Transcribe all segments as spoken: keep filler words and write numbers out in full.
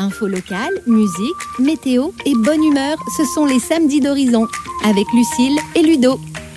Info locale, musique, météo et bonne humeur, ce sont les samedis d'Horizon avec Lucille et Ludo.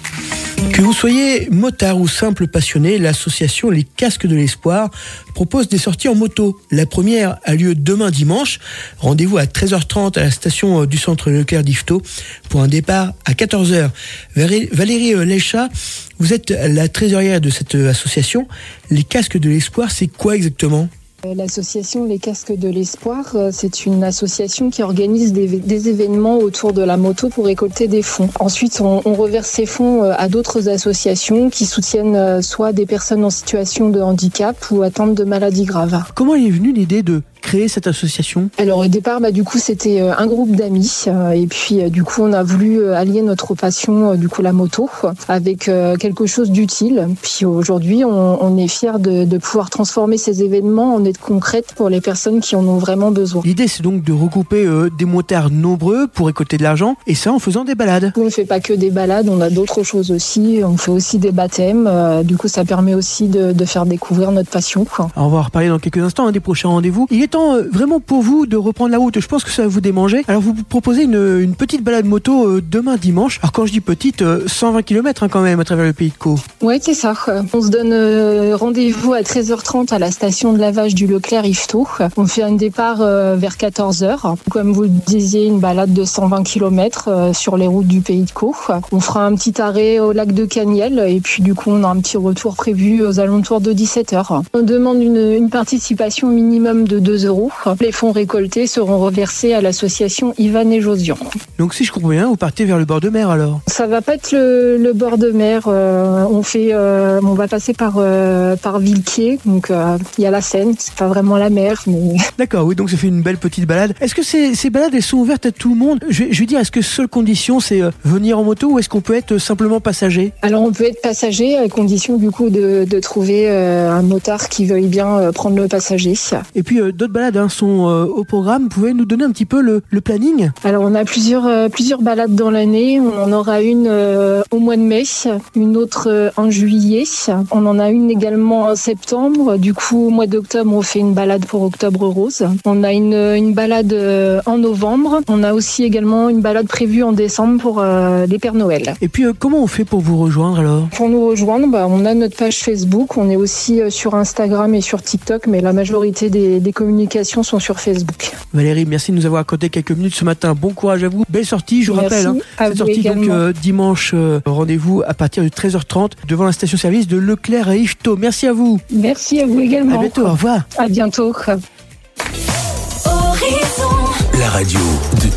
Que vous soyez motard ou simple passionné, l'association Les Casques de l'Espoir propose des sorties en moto. La première a lieu demain dimanche. Rendez-vous à treize heures trente à la station du centre Leclerc d'Yvetot pour un départ à quatorze heures. Valérie Lecha, vous êtes la trésorière de cette association. Les Casques de l'Espoir, c'est quoi exactement ? L'association Les Casques de l'Espoir, c'est une association qui organise des, des événements autour de la moto pour récolter des fonds. Ensuite, on, on reverse ces fonds à d'autres associations qui soutiennent soit des personnes en situation de handicap ou atteintes de maladies graves. Comment est venue l'idée de créer cette association ? Alors au départ, bah, du coup, c'était un groupe d'amis euh, et puis euh, du coup, on a voulu allier notre passion, euh, du coup, la moto, avec euh, quelque chose d'utile. Puis aujourd'hui, on, on est fiers de, de pouvoir transformer ces événements en aide concrète pour les personnes qui en ont vraiment besoin. L'idée, c'est donc de regrouper euh, des motards nombreux pour récolter de l'argent, et ça en faisant des balades. On ne fait pas que des balades, on a d'autres choses aussi. On fait aussi des baptêmes. Euh, du coup, ça permet aussi de, de faire découvrir notre passion, quoi. Alors, on va en reparler dans quelques instants, hein, des prochains rendez-vous. Il est temps euh, vraiment pour vous de reprendre la route. Je pense que ça va vous démanger. Alors, vous proposez une, une petite balade moto euh, demain dimanche. Alors, quand je dis petite, euh, cent vingt kilomètres hein, quand même à travers le pays de Caux. Ouais, c'est ça. On se donne euh, rendez-vous à treize heures trente à la station de lavage du Leclerc-Yvetot. On fait un départ euh, vers quatorze heures. Comme vous le disiez, une balade de cent vingt kilomètres euh, sur les routes du pays de Caux. On fera un petit arrêt au lac de Caniel et puis du coup, on a un petit retour prévu aux alentours de dix-sept heures. On demande une, une participation minimum de deux euros. Les fonds récoltés seront reversés à l'association Ivan et Josian. Donc si je comprends bien, vous partez vers le bord de mer alors ? Ça va pas être le, le bord de mer. Euh, on fait, euh, on va passer par euh, par Villequier. Donc il euh, y a la Seine. C'est pas vraiment la mer, mais. D'accord, oui. Donc ça fait une belle petite balade. Est-ce que ces, ces balades elles sont ouvertes à tout le monde ? je, je veux dire, est-ce que seule condition c'est euh, venir en moto ou est-ce qu'on peut être simplement passager ? Alors on peut être passager à condition du coup de, de trouver euh, un motard qui veuille bien euh, prendre le passager. Et puis euh, d'autres balades hein, sont euh, au programme. Vous pouvez nous donner un petit peu le, le planning ? Alors on a plusieurs euh, plusieurs balades dans l'année. On en aura une euh, au mois de mai, une autre euh, en juillet. On en a une également en septembre. Du coup au mois d'octobre on fait une balade pour Octobre Rose. On a une une balade euh, en novembre. On a aussi également une balade prévue en décembre pour euh, les Pères Noël. Et puis euh, comment on fait pour vous rejoindre alors ? Pour nous rejoindre, bah, on a notre page Facebook. On est aussi euh, sur Instagram et sur TikTok, mais la majorité des, des communications sont sur Facebook. Valérie, merci de nous avoir accordé quelques minutes ce matin. Bon courage à vous. Belle sortie, je vous merci rappelle. Hein, cette sortie également. donc euh, dimanche, euh, rendez-vous à partir de treize heures trente devant la station-service de Leclerc à Yvetot. Merci à vous. Merci à vous également. À bientôt, au revoir. À bientôt. La radio de